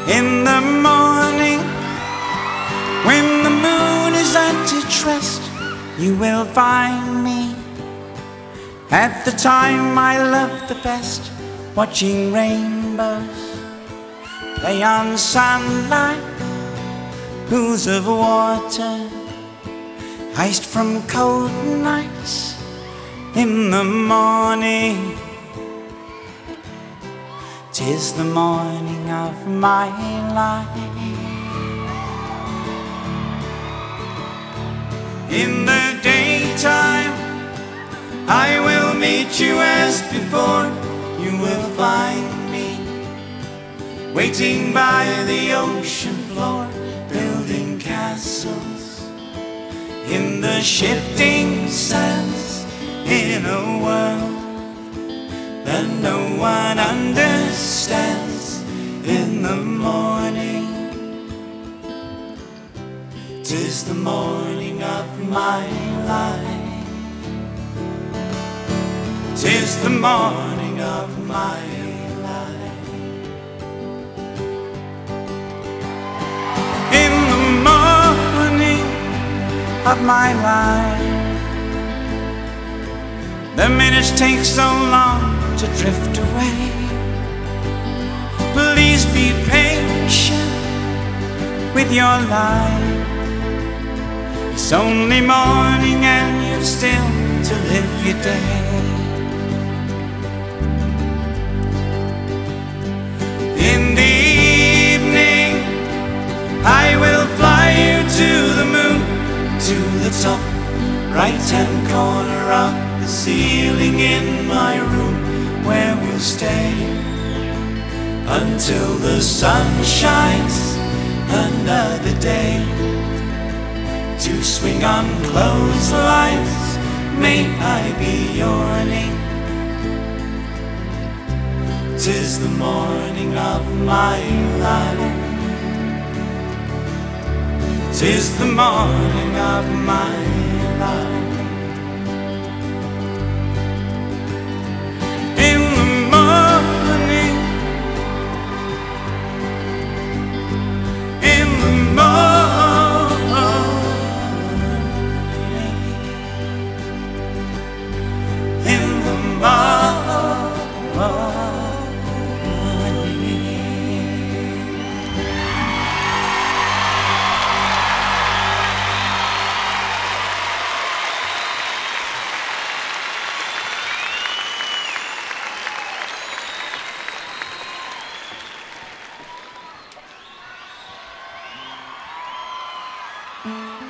In the morning, when the moon is at its rest, you will find me at the time I love the best, watching rainbows play on sunlight, pools of water iced from cold nights. In the morning, 'tis the morning of my life. In the daytime, I will meet you as before. You will find me waiting by the ocean floor, building castles in the shifting sands, in a world that no one understands. In the morning, 'tis the morning of my life. 'Tis the morning of my life. In the morning of my life, the minutes take so long to drift away. Please be patient with your life. It's only morning and you've still to live your day. In the evening, I will fly you to the moon, to the top right-hand corner of the ceiling in my room, where we'll stay until the sun shines another day. To swing on clotheslines, may I be yawning. 'Tis the morning of my life. 'Tis the morning of my life. In the morning, in the morning, in the morning. Mm-hmm.